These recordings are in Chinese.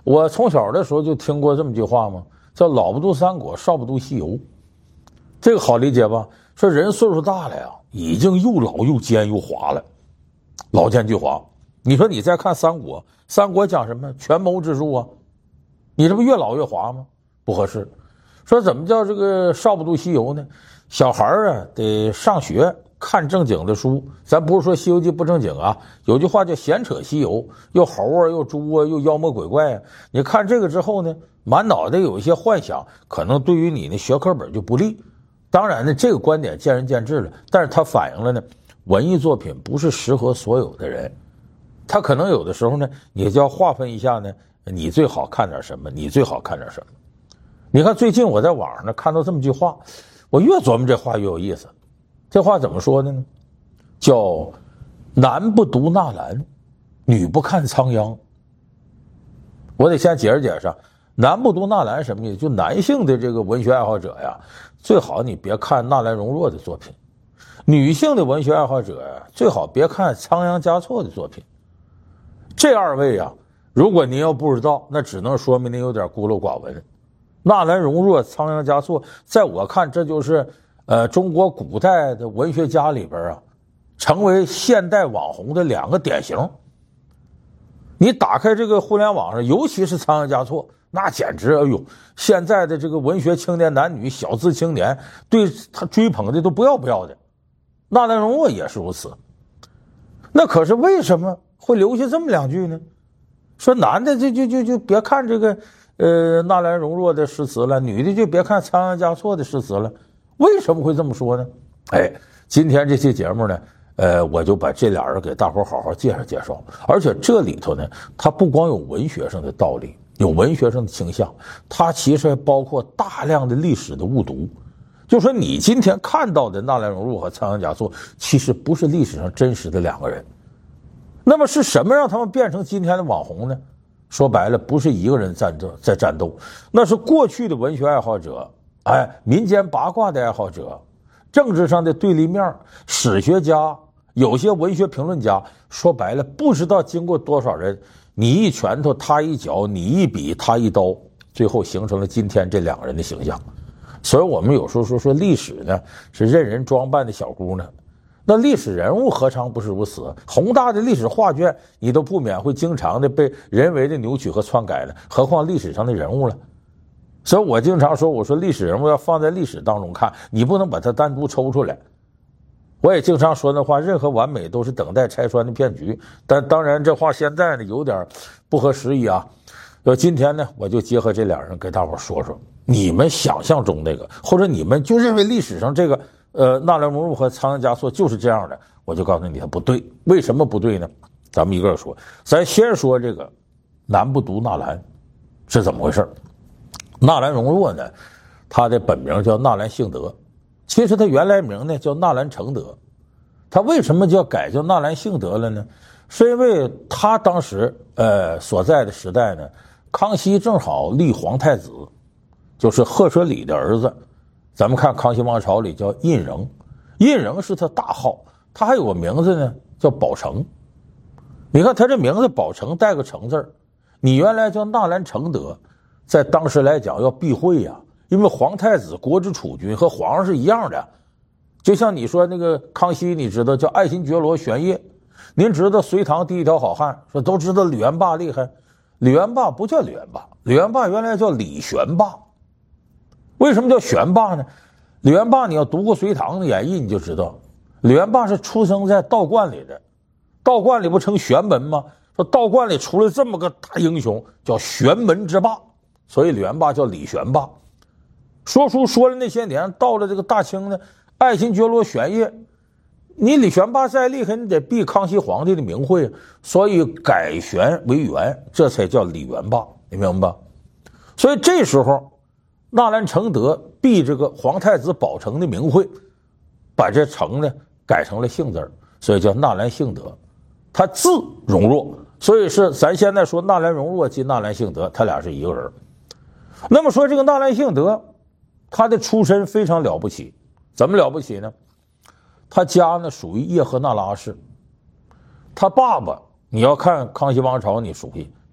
我从小的时候就听过这么句话嘛，叫老不读三国，少不读西游。这个好理解吧？说人岁数大了呀，已经又老又奸又滑了，老奸巨猾。你说你再看三国，三国讲什么？权谋之术啊，你这不越老越滑吗？不合适。说怎么叫这个少不读西游呢？小孩啊得上学看正经的书，咱不是说西游记不正经啊，有句话叫闲扯西游，又猴啊又猪啊又妖魔鬼怪啊，你看这个之后呢，满脑袋有一些幻想，可能对于你的学科本就不利。当然呢，这个观点见仁见智了，但是它反映了呢，文艺作品不是适合所有的人，它可能有的时候呢，你就要划分一下呢，你最好看点什么，你最好看点什么。你看最近我在网上呢看到这么句话，我越琢磨这话越有意思。这话怎么说的呢？叫男不读纳兰，女不看仓央。我得先解释解释，男不读纳兰什么意思？就男性的这个文学爱好者呀，最好你别看纳兰容若的作品；女性的文学爱好者呀，最好别看仓央嘉措的作品。这二位啊，如果您要不知道，那只能说明您有点孤陋寡闻。纳兰容若、仓央嘉措，在我看这就是中国古代的文学家里边啊，成为现代网红的两个典型。你打开这个互联网上，尤其是仓央嘉措，那简直哎呦，现在的这个文学青年男女、小资青年对他追捧的都不要不要的。纳兰容若也是如此。那可是为什么会留下这么两句呢？说男的就别看这个纳兰容若的诗词了，女的就别看仓央嘉措的诗词了。为什么会这么说呢？今天这期节目呢，我就把这俩人给大伙好好介绍介绍。而且这里头呢，它不光有文学上的道理，有文学上的倾向，它其实还包括大量的历史的误读。就说你今天看到的纳兰容若和仓央嘉措，其实不是历史上真实的两个人。那么是什么让他们变成今天的网红呢？说白了，不是一个人在战斗，那是过去的文学爱好者，民间八卦的爱好者，政治上的对立面，史学家，有些文学评论家，说白了，不知道经过多少人，你一拳头他一脚，你一笔他一刀，最后形成了今天这两个人的形象。所以我们有时候说历史呢是任人装扮的小姑娘，那历史人物何尝不是如此？宏大的历史画卷你都不免会经常的被人为的扭曲和篡改了，何况历史上的人物了。所以我经常说，我说历史人物要放在历史当中看，你不能把它单独抽出来。我也经常说那话，任何完美都是等待拆穿的骗局。但当然这话现在呢有点不合时宜啊。今天呢我就结合这两人给大伙说说，你们想象中那个，或者你们就认为历史上这个纳兰容若和仓央嘉措就是这样的，我就告诉你它不对。为什么不对呢？咱们一个个说。咱先说这个男不读纳兰是怎么回事。纳兰容若呢，他的本名叫纳兰性德，其实他原来名呢叫纳兰承德。他为什么叫改叫纳兰性德了呢？是因为他当时所在的时代呢，康熙正好立皇太子，就是赫舍里的儿子。咱们看康熙王朝里叫胤禛，胤禛是他大号，他还有个名字呢叫宝成。你看他这名字宝成带个成字，你原来叫纳兰承德，在当时来讲要避讳呀，因为皇太子国之储君和皇上是一样的。就像你说那个康熙，你知道叫爱新觉罗玄烨，您知道隋唐第一条好汉，说都知道李元霸厉害，李元霸不叫李元霸，李元霸原来叫李玄霸。为什么叫玄霸呢？李元霸你要读过隋唐的演义你就知道，李元霸是出生在道观里的，道观里不称玄门吗？说道观里出了这么个大英雄叫玄门之霸，所以李元霸叫李玄霸。说书说了那些年，到了这个大清呢，爱新觉罗玄烨，你李玄霸再厉害，你得避康熙皇帝的名讳，所以改玄为元，这才叫李元霸，你明白吧？所以这时候纳兰承德避这个皇太子宝成的名讳，把这成呢改成了姓字，所以叫纳兰性德。他字容若，所以是咱现在说纳兰容若及纳兰性德，他俩是一个人。那么说这个纳兰性德，他的出身非常了不起，怎么了不起呢？他家呢属于叶赫那拉氏，他爸爸你要看康熙王朝你熟悉，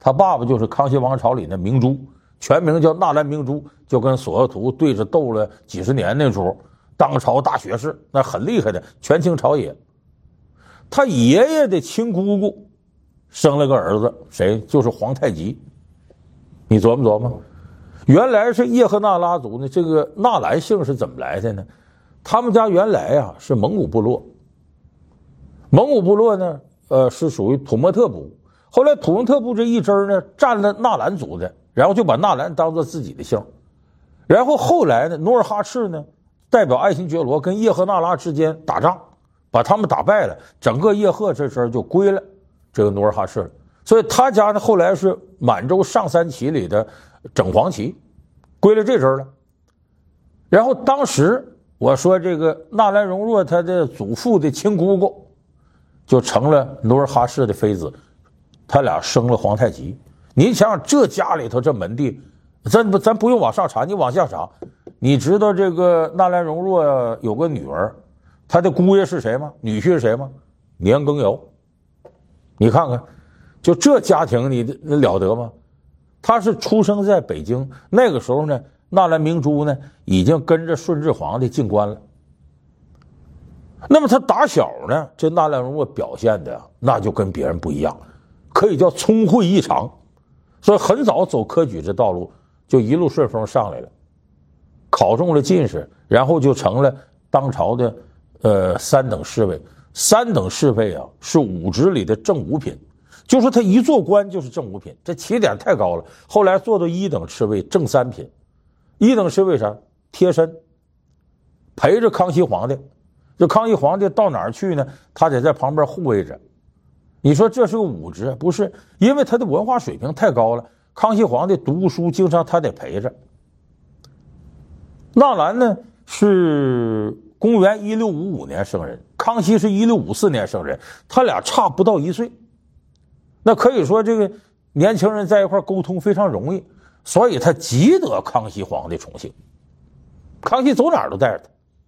他爸爸就是康熙王朝里的明珠，全名叫纳兰明珠，就跟索额图对着斗了几十年那主，当朝大学士，那很厉害的权倾朝野。他爷爷的亲姑姑生了个儿子，谁？就是皇太极。你琢磨琢磨，原来是叶赫那拉族呢，这个纳兰姓是怎么来的呢？他们家原来啊是蒙古部落，蒙古部落呢，是属于土默特部。后来土默特部这一支呢，占了纳兰族的，然后就把纳兰当做自己的姓。然后后来呢，努尔哈赤呢，代表爱新觉罗跟叶赫那拉之间打仗，把他们打败了，整个叶赫这支就归了这个努尔哈赤了。所以他家呢，后来是满洲上三旗里的整黄旗，归了这支了。然后当时我说这个纳兰容若他的祖父的亲姑姑就成了努尔哈赤的妃子，他俩生了皇太极。你想想这家里头这门第，咱不用往上查，你往下查，你知道这个纳兰容若有个女儿，他的姑爷是谁吗？女婿是谁吗？年羹尧。你看看，就这家庭你了得吗？他是出生在北京，那个时候呢，纳兰明珠呢已经跟着顺治皇帝进关了。那么他打小呢，这纳兰容若表现的那就跟别人不一样，可以叫聪慧异常，所以很早走科举这道路，就一路顺风上来了，考中了进士，然后就成了当朝的三等侍卫。三等侍卫啊，是武职里的正五品，就说他一做官就是正五品，这起点太高了。后来做到一等侍卫，正三品。一等侍卫啥？贴身陪着康熙皇帝，这康熙皇帝到哪儿去呢？他得在旁边护卫着。你说这是个武职？不是，因为他的文化水平太高了，康熙皇帝读书经常他得陪着。纳兰呢是公元1655年生人，康熙是1654年生人，他俩差不到1岁。那可以说这个年轻人在一块沟通非常容易，所以他极得康熙皇帝宠幸，康熙走哪儿都带着他。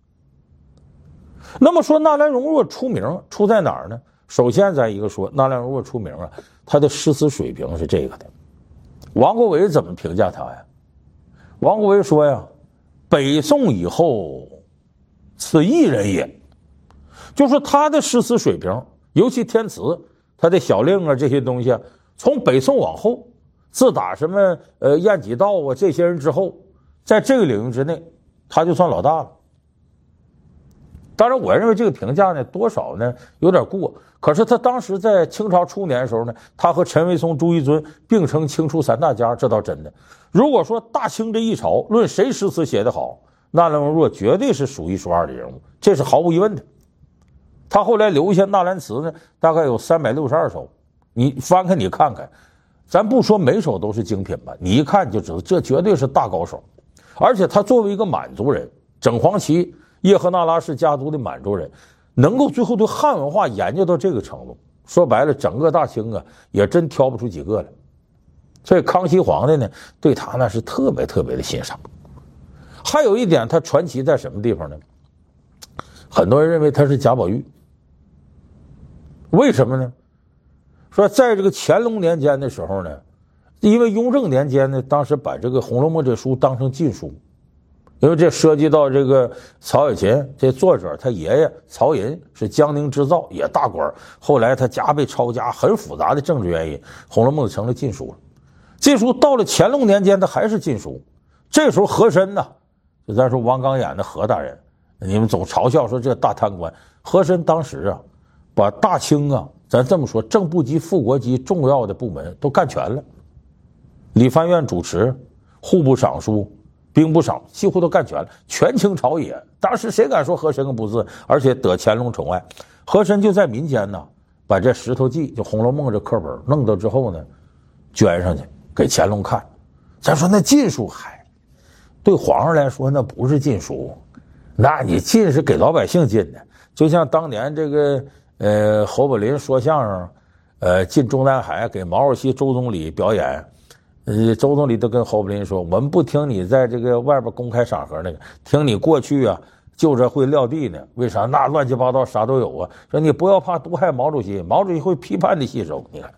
那么说纳兰容若出名出在哪儿呢？首先咱一个说纳兰容若出名啊，他的诗词水平是这个的。王国维怎么评价他呀？王国维说呀，北宋以后此一人也，就说他的诗词水平，尤其填词，他的小令啊这些东西啊，从北宋往后，自打什么晏几道啊这些人之后，在这个领域之内，他就算老大了。当然，我认为这个评价呢，多少呢有点过。可是他当时在清朝初年的时候呢，他和陈维松、朱一尊并称清初三大家，这倒真的。如果说大清这一朝论谁诗词写得好，纳兰容若绝对是数一数二的人物，这是毫无疑问的。他后来留下纳兰词呢，大概有362首，你翻开你看看，咱不说每首都是精品吧，你一看就知道这绝对是大高手。而且他作为一个满族人，整黄旗叶赫那拉氏家族的满洲人，能够最后对汉文化研究到这个程度，说白了整个大清啊也真挑不出几个来。所以康熙皇帝呢对他那是特别特别的欣赏。还有一点他传奇在什么地方呢？很多人认为他是贾宝玉。为什么呢？说在这个乾隆年间的时候呢，因为雍正年间呢，当时把这个《红楼梦》这书当成禁书，因为这涉及到这个曹雪芹这作者他爷爷曹寅是江宁织造，也大官，后来他家被抄家，很复杂的政治原因，《红楼梦》成了禁书了。禁书到了乾隆年间，它还是禁书。这时候和珅呢，就咱说王刚演的和大人，你们总嘲笑说这大贪官。和珅当时啊，把大清啊，咱这么说，正部级、副国级重要的部门都干全了，理藩院主持、户部尚书、兵部尚几乎都干全了，权倾朝野。当时谁敢说和珅个不字？而且得乾隆宠爱，和珅就在民间呢，把这《石头记》就《红楼梦》这课本弄到之后呢，捐上去给乾隆看。咱说那禁书，对皇上来说那不是禁书，那你禁是给老百姓禁的。就像当年这个侯宝林说相声，进中南海给毛主席、周总理表演，周总理都跟侯宝林说，我们不听你在这个外边公开场合那个，听你过去啊就这会撂地呢。为啥？那乱七八糟啥都有啊。说你不要怕毒害毛主席，毛主席会批判的吸收。你看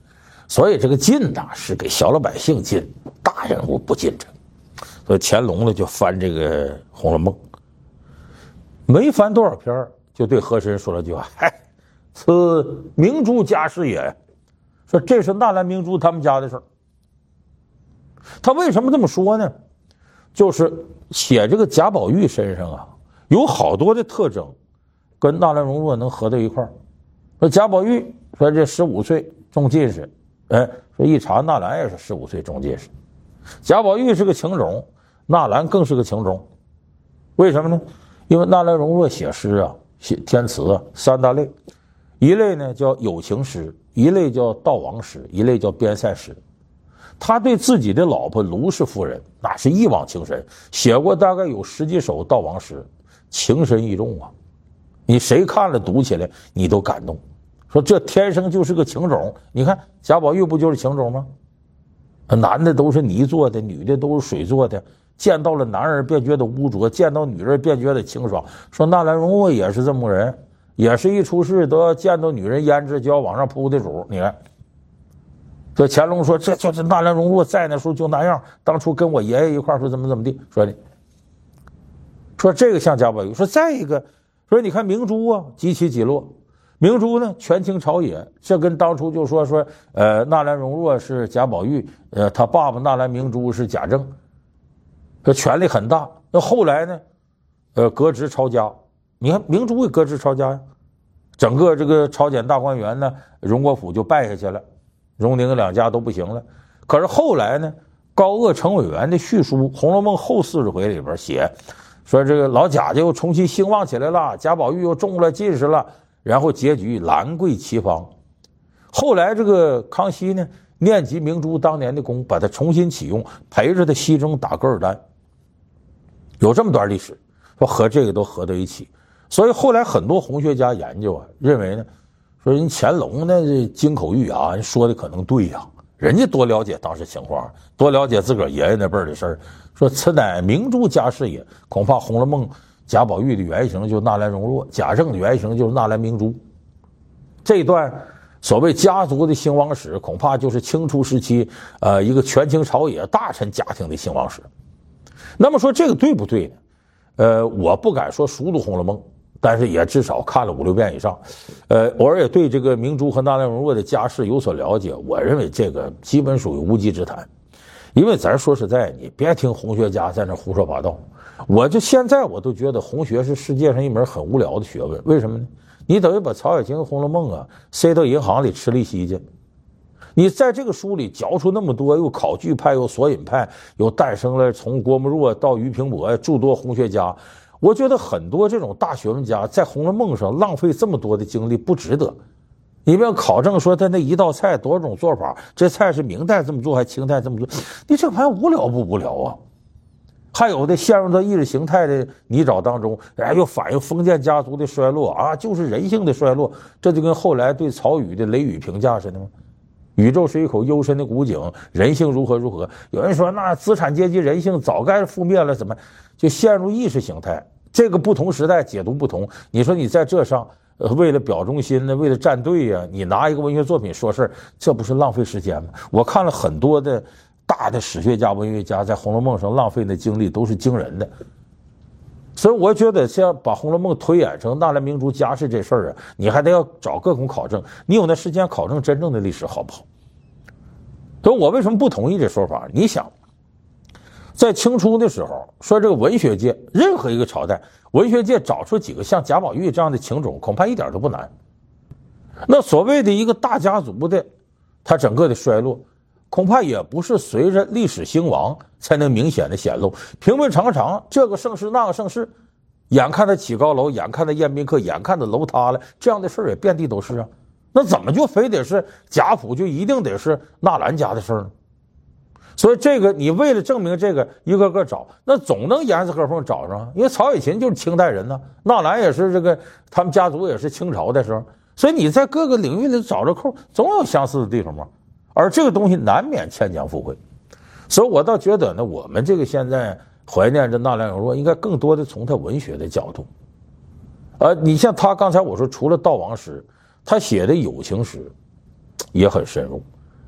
所以这个禁呐是给小老百姓禁，大人物不禁这。所以乾隆呢就翻这个《红楼梦》，没翻多少篇就对和珅说了句话：“嗨，此明珠家事也。”说这是纳兰明珠他们家的事儿。他为什么这么说呢？就是写这个贾宝玉身上啊，有好多的特征跟纳兰容若能合到一块儿。说贾宝玉说这15岁中进士，说一查纳兰也是15岁中进士。贾宝玉是个情种，纳兰更是个情种。为什么呢？因为纳兰容若写诗啊，写填词啊，3大类，一类呢叫有情诗，一类叫悼亡诗，一类叫边塞诗。他对自己的老婆卢氏夫人那是一往情深，写过大概有10几首悼亡诗，情深意重啊。你谁看了读起来你都感动，说这天生就是个情种。你看贾宝玉不就是情种吗？男的都是泥做的，女的都是水做的，见到了男人便觉得污浊，见到女人便觉得清爽。说纳兰容若也是这么个人，也是一出事都要见到女人胭脂就要往上扑的主。你看这乾隆说这就是纳兰容若在那时候就那样，当初跟我爷爷一块说怎么地说的。说这个像贾宝玉。说再一个说你看明珠啊几起几落，明珠呢权倾朝野，这跟当初就说纳兰容若是贾宝玉，他爸爸纳兰明珠是贾政，这权力很大。那后来呢革职抄家，你看明珠也革职抄家呀，整个这个朝检大观园呢荣国府就败下去了，荣宁两家都不行了。可是后来呢高鄂程委员的续书《红楼梦》后40回里边写说这个老贾家又重新兴旺起来了，贾宝玉又中了进士了，然后结局兰桂齐芳。后来这个康熙呢念及明珠当年的功，把他重新启用，陪着他西征打噶尔丹，有这么段历史，说和这个都合到一起。所以后来很多红学家研究啊，认为呢说人乾隆呢金口玉牙，人说的可能对呀，人家多了解当时情况，多了解自个儿爷爷那辈儿的事儿。说此乃明珠家事也，恐怕《红楼梦》贾宝玉的原型就是纳兰容若，贾政的原型就是纳兰明珠。这段所谓家族的兴亡史，恐怕就是清初时期一个权倾朝野大臣家庭的兴亡史。那么说这个对不对呢？我不敢说熟读《红楼梦》，但是也至少看了5、6遍以上。偶尔也对这个明珠和纳兰容若的家世有所了解。我认为这个基本属于无稽之谈。因为咱说实在，你别听红学家在那胡说八道。现在我都觉得红学是世界上一门很无聊的学问。为什么呢？你等于把曹雪芹《红楼梦》啊塞到银行里吃利息去。你在这个书里嚼出那么多，又考据派，又索引派，又诞生了从郭沫若到俞平伯诸多红学家。我觉得很多这种大学问家在《红楼梦》上浪费这么多的精力不值得。你不要考证说他那一道菜多少种做法，这菜是明代这么做还是清代这么做，你这玩意儿无聊不无聊啊？还有的陷入到意识形态的泥沼当中，又反映封建家族的衰落啊，就是人性的衰落。这就跟后来对曹禺的雷雨评价似的吗？宇宙是一口幽深的古井，人性如何如何。有人说那资产阶级人性早该覆灭了，怎么就陷入意识形态？这个不同时代解读不同，你说你在这上为了表忠心呢，为了站队呀，你拿一个文学作品说事儿，这不是浪费时间吗？我看了很多的大的史学家、文学家在《红楼梦》上浪费的精力都是惊人的。所以我觉得像把《红楼梦》推演成纳兰明珠家世这事儿啊，你还得要找各种考证，你有那时间考证真正的历史好不好？所以我为什么不同意这说法？你想在清初的时候，说这个文学界任何一个朝代，文学界找出几个像贾宝玉这样的情种，恐怕一点都不难。那所谓的一个大家族的它整个的衰落，恐怕也不是随着历史兴亡才能明显的显露。平平常常这个盛世那个盛世，眼看他起高楼，眼看他宴宾客，眼看他楼塌了，这样的事儿也遍地都是啊。那怎么就非得是贾府就一定得是纳兰家的事儿呢？所以这个你为了证明这个一个个找，那总能严丝合缝找上。因为曹雪芹就是清代人呢，纳兰也是这个他们家族也是清朝的时候，所以你在各个领域里找着扣，总有相似的地方嘛。而这个东西难免牵强附会，所以我倒觉得呢，我们这个现在怀念着纳兰容若，应该更多的从他文学的角度。你像他刚才我说，除了悼亡诗，他写的友情诗也很深入。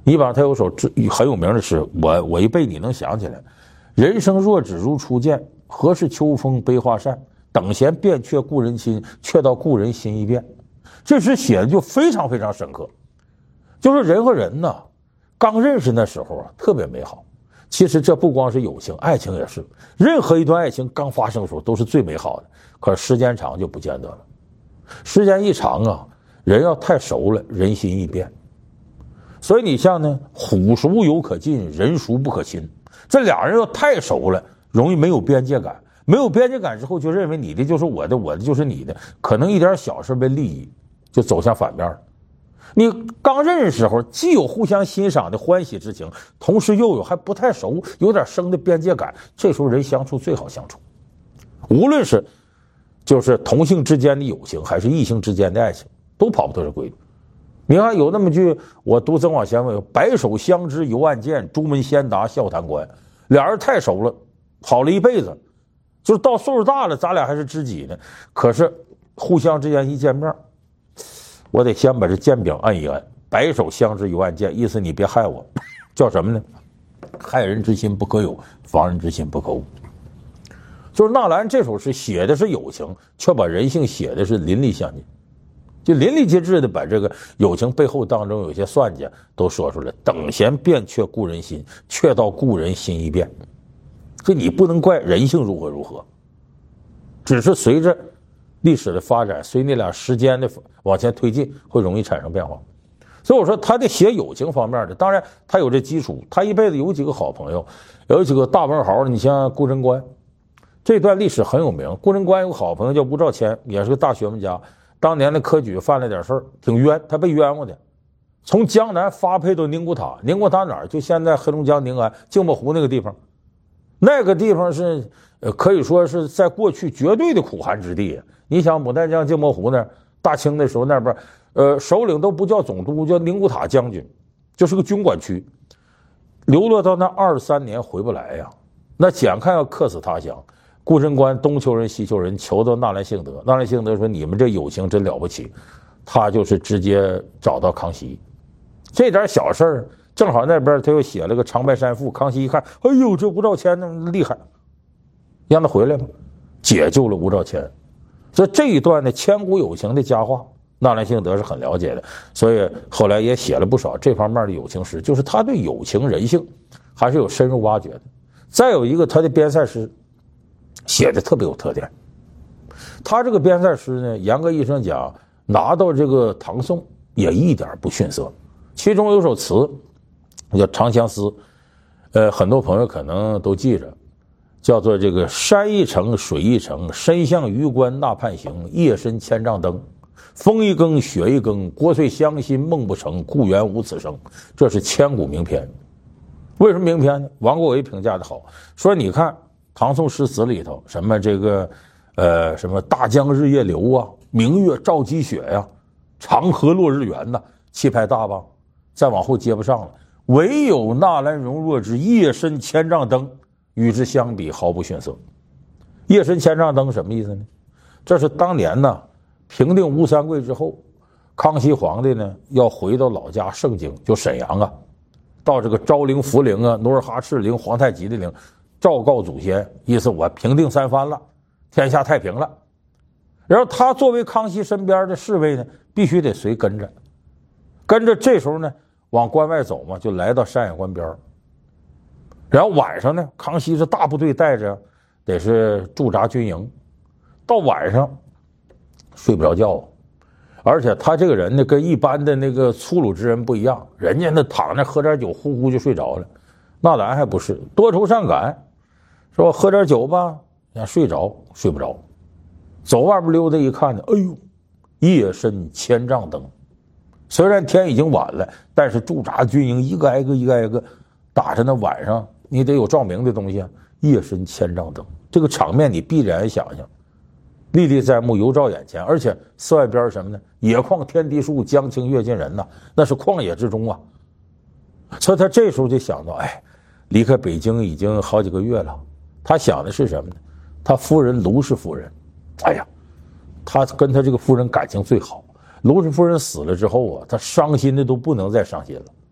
你比方他有首很有名的诗，我一背你能想起来：人生若只如初见，何事秋风悲画扇？等闲变却故人心，却道故人心易变。这诗写的就非常非常深刻，就是人和人呢，刚认识那时候啊，特别美好。其实这不光是友情，爱情也是。任何一段爱情刚发生的时候都是最美好的，可是时间长就不见得了。时间一长啊，人要太熟了，人心易变。所以你像呢，虎熟犹可近，人熟不可亲。这俩人要太熟了，容易没有边界感。没有边界感之后，就认为你的就是我的，我的就是你的，可能一点小事为利益就走向反面了。你刚认识时候，既有互相欣赏的欢喜之情，同时又有还不太熟，有点生的边界感，这时候人相处最好相处。无论是就是同性之间的友情，还是异性之间的爱情，都跑不脱这规矩。你看有那么句，我读《增广贤文》，白首相知犹暗箭，朱门先达笑谈官。俩人太熟了，好了一辈子，就是到岁数大了，咱俩还是知己呢。可是互相之间一见面，我得先把这剑柄按一按。白首相知犹暗箭，意思你别害我，叫什么呢？害人之心不可有，防人之心不可无。就是纳兰这首诗写的是友情，却把人性写的是淋漓相近，就淋漓尽致的把这个友情背后当中有些算计都说出来。等闲变却故人心，却道故人心易变。这你不能怪人性如何如何，只是随着历史的发展，随那俩时间的往前推进，会容易产生变化。所以我说他得写友情方面的，当然他有这基础，他一辈子有几个好朋友，有几个大文豪，你像顾贞观，这段历史很有名。顾贞观有个好朋友叫吴兆谦，也是个大学问家，当年的科举犯了点事儿，挺冤，他被冤枉的，从江南发配到宁古塔。宁古塔哪儿？就现在黑龙江宁安镜泊湖那个地方。那个地方是可以说是在过去绝对的苦寒之地。你想牡丹江镜泊湖那儿，大清的时候那边首领都不叫总督，叫宁古塔将军，就是个军管区。流落到那23年回不来呀，那眼看要客死他乡。顾贞观东求人西求人，求到纳兰性德。纳兰性德说：“你们这友情真了不起。”他就是直接找到康熙，这点小事儿，正好那边他又写了个长白山赋。康熙一看，哎呦，这吴兆谦那么厉害，让他回来吧，解救了吴兆谦。所以这一段的千古友情的佳话，纳兰性德是很了解的，所以后来也写了不少这方面的友情诗，就是他对友情人性还是有深入挖掘的。再有一个，他的边塞诗写的特别有特点。他这个边塞诗呢，严格意义上讲，拿到这个唐宋也一点不逊色。其中有首词叫《长相思》，很多朋友可能都记着，叫做这个山一程，水一程，身向榆关那畔行，夜深千丈灯。风一更，雪一更，国粹乡心梦不成，故园无此声。这是千古名篇。为什么名篇呢？王国维评价的好，说你看唐宋诗词里头，什么这个什么大江日夜流啊，明月照积雪呀，长河落日圆呐，气派大吧？再往后接不上了。唯有纳兰容若之夜深千丈灯，与之相比毫不逊色。夜深千丈灯什么意思呢？这是当年呢平定吴三桂之后，康熙皇帝呢要回到老家盛京，就沈阳啊，到这个昭陵、福陵啊、努尔哈赤陵、皇太极的陵，昭告祖先，意思我平定三藩了，天下太平了。然后他作为康熙身边的侍卫呢，必须得随跟着，这时候呢往关外走嘛，就来到山海关边。然后晚上呢，康熙是大部队带着，得是驻扎军营，到晚上睡不着觉，而且他这个人呢，跟一般的那个粗鲁之人不一样，人家那躺着喝点酒，呼呼就睡着了。纳兰还不是，多愁善感，说喝点酒吧，想睡着睡不着，走外边溜达一看呢，哎呦，夜深千丈灯。虽然天已经晚了，但是驻扎军营一个挨个打着，那晚上你得有照明的东西啊，夜深千丈灯，这个场面你必然想象，历历在目，犹照眼前。而且寺外边什么呢？野旷天低树，江清月近人呐，那是旷野之中啊。所以他这时候就想到，哎，离开北京已经好几个月了，他想的是什么呢？他夫人卢氏夫人，哎呀，他跟他这个夫人感情最好。卢氏夫人死了之后啊，他伤心的都不能再伤心了。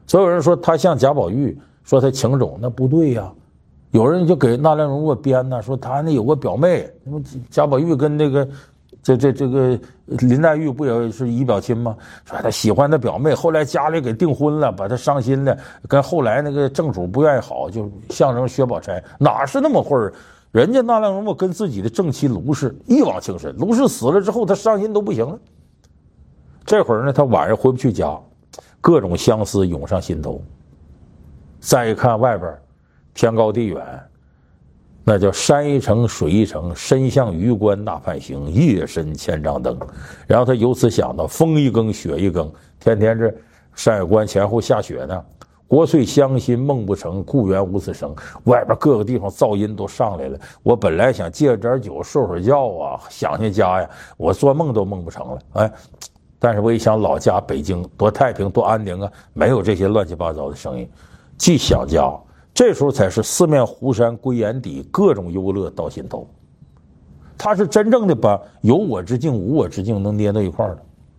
所有人说他像贾宝玉，说他情种，那不对呀。有人就给纳兰容若编呢，说他那有个表妹，那么贾宝玉跟那个这个林黛玉不也是姨表亲吗？说他喜欢他表妹，后来家里给订婚了，把他伤心了，跟后来那个正主不愿意好，就象征薛宝钗，哪是那么回事？人家纳兰容若跟自己的正妻卢氏一往情深，卢氏死了之后，他伤心都不行了。这会儿呢，他晚上回不去家，各种相思涌上心头。再一看外边天高地远，那叫山一程水一程，身向榆关那畔行，夜深千帐灯。然后他由此想到风一更雪一更，天天这山海关前后下雪呢，国岁乡心梦不成，故园无此声。外边各个地方噪音都上来了，我本来想借点酒睡会觉啊，想想家呀，我做梦都梦不成了。哎，但是我一想老家北京多太平多安宁啊，没有这些乱七八糟的声音，既想家，这时候才是四面湖山归眼底，各种忧乐到心头。他是真正的把有我之境无我之境能捏到一块儿的。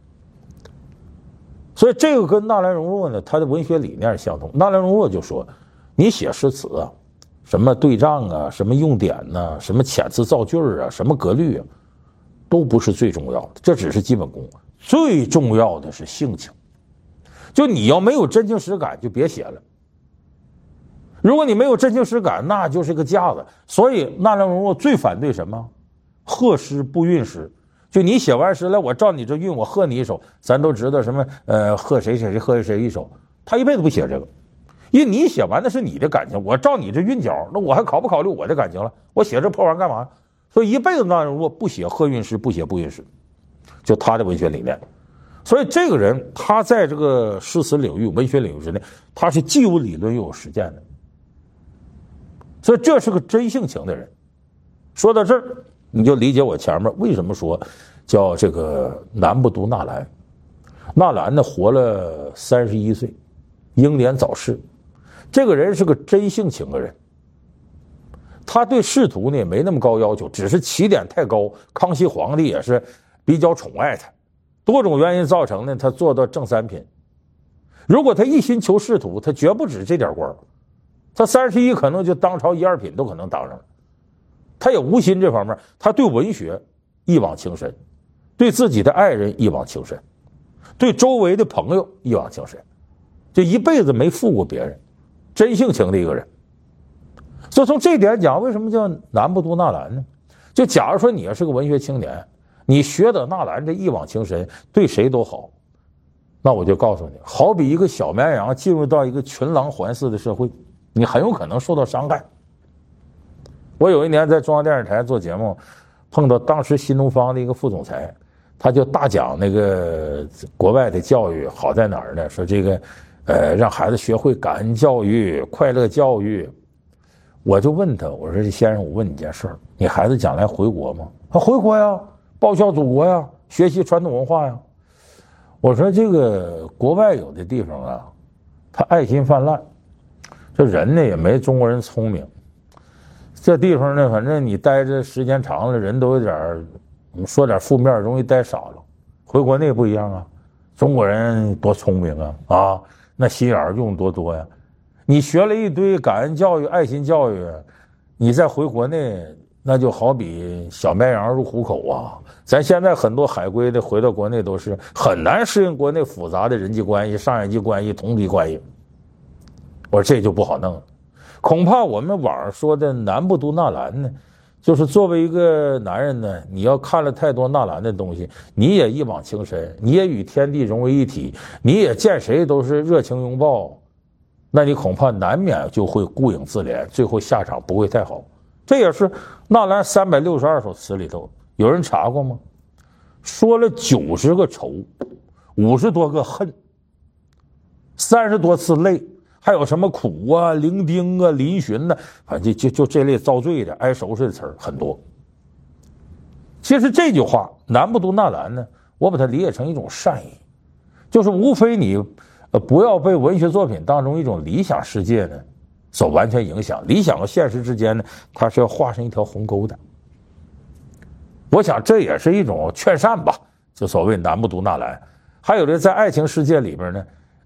所以这个跟纳兰容若呢，他的文学理念相同。纳兰容若就说，你写诗词啊，什么对仗啊，什么用典呐，什么遣词造句啊，什么格律啊，都不是最重要的，这只是基本功。最重要的是性情。就你要没有真情实感，就别写了。如果你没有真情实感，那就是个架子。所以纳兰容若最反对什么？贺诗不韵诗。就你写完诗来，我照你这韵，我贺你一首。咱都知道什么贺谁谁谁贺谁一首，他一辈子不写这个，因为你写完的是你的感情，我照你这韵脚，那我还考不考虑我的感情了？我写这破玩意儿干嘛？所以一辈子纳兰容若不写贺韵诗，不写不韵诗，就他的文学理念。所以这个人他在这个诗词领域、文学领域之内，他是既有理论又有实践的。所以这是个真性情的人。说到这儿，你就理解我前面为什么说叫这个男不读纳兰。纳兰呢活了31岁，英年早逝。这个人是个真性情的人，他对仕途呢也没那么高要求，只是起点太高，康熙皇帝也是比较宠爱他，多种原因造成呢他做到正三品。如果他一心求仕途，他绝不止这点官，他31可能就当朝1、2品都可能当上了。他也无心这方面，他对文学一往情深，对自己的爱人一往情深，对周围的朋友一往情深，就一辈子没负过别人，真性情的一个人。所以从这点讲，为什么叫男不读纳兰呢？就假如说你要是个文学青年，你学的纳兰这一往情深，对谁都好，那我就告诉你，好比一个小绵羊进入到一个群狼环伺的社会，你很有可能受到伤害。我有一年在中央电视台做节目，碰到当时新东方的一个副总裁，他就大讲那个国外的教育好在哪儿呢？说这个让孩子学会感恩教育、快乐教育。我就问他，我说先生，我问你件事儿，你孩子将来回国吗？他回国呀，报效祖国呀，学习传统文化呀。我说这个国外有的地方啊，他爱心泛滥，这人呢也没中国人聪明。这地方呢，反正你待着时间长了，人都有点我们说点负面，容易待傻了。回国内不一样啊，中国人多聪明啊，那心眼儿用多呀。你学了一堆感恩教育、爱心教育，你再回国内，那就好比小绵羊入虎口啊。咱现在很多海归的回到国内都是很难适应国内复杂的人际关系、上下级关系、同级关系。我说这就不好弄了。恐怕我们网上说的男不读纳兰呢，就是作为一个男人呢，你要看了太多纳兰的东西，你也一往情深，你也与天地融为一体，你也见谁都是热情拥抱，那你恐怕难免就会顾影自怜，最后下场不会太好。这也是纳兰362首词里头，有人查过吗？说了90个愁，50多个恨，30多次泪，还有什么苦啊、伶仃啊、嶙峋呢，反正就这类遭罪的、挨收拾的词儿很多。其实这句话男不读纳兰呢，我把它理解成一种善意，就是无非你不要被文学作品当中一种理想世界呢所完全影响，理想和现实之间呢，它是要画上一条鸿沟的。我想这也是一种劝善吧，就所谓男不读纳兰。还有的在爱情世界里边呢，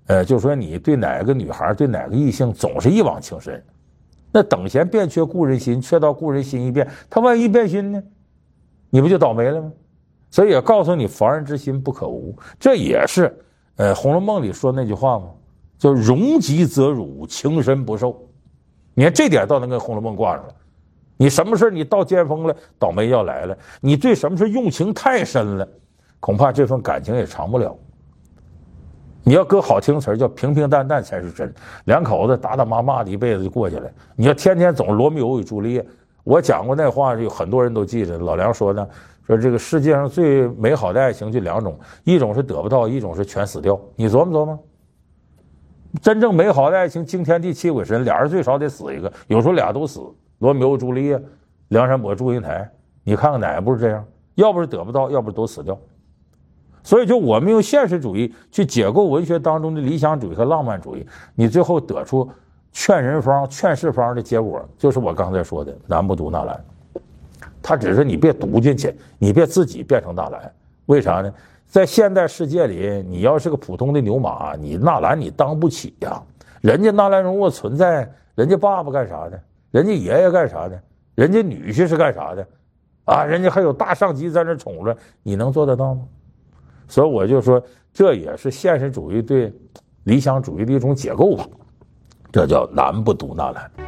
就说你对哪个女孩对哪个异性总是一往情深，那等闲变却故人心，却道故人心易变，他万一变心呢，你不就倒霉了吗？所以也告诉你防人之心不可无，这也是《红楼梦》里说那句话嘛，叫容极则辱，情深不寿。你看这点倒能跟《红楼梦》挂上了。你什么事你到尖峰了，倒霉要来了；你对什么事用情太深了，恐怕这份感情也长不了。你要搁好听词叫平平淡淡才是真，两口子打打骂骂的一辈子就过去了。你要天天总罗密欧与朱丽叶，我讲过那话，有很多人都记着。老梁说呢，说这个世界上最美好的爱情就两种，一种是得不到，一种是全死掉。你琢磨琢磨，真正美好的爱情惊天地泣鬼神，俩人最少得死一个，有时候俩都死。罗密欧朱丽叶，梁山伯祝英台，你看看哪个不是这样？要不是得不到，要不是都死掉。所以就我们用现实主义去解构文学当中的理想主义和浪漫主义，你最后得出劝人方劝世方的结果，就是我刚才说的男不读纳兰。他只是你别读进去，你别自己变成纳兰。为啥呢？在现代世界里，你要是个普通的牛马，你纳兰你当不起呀。人家纳兰容若存在，人家爸爸干啥的？人家爷爷干啥的？人家女婿是干啥的？啊，人家还有大上级在那宠着，你能做得到吗？所以我就说，这也是现实主义对理想主义的一种解构吧，这叫男不读纳兰。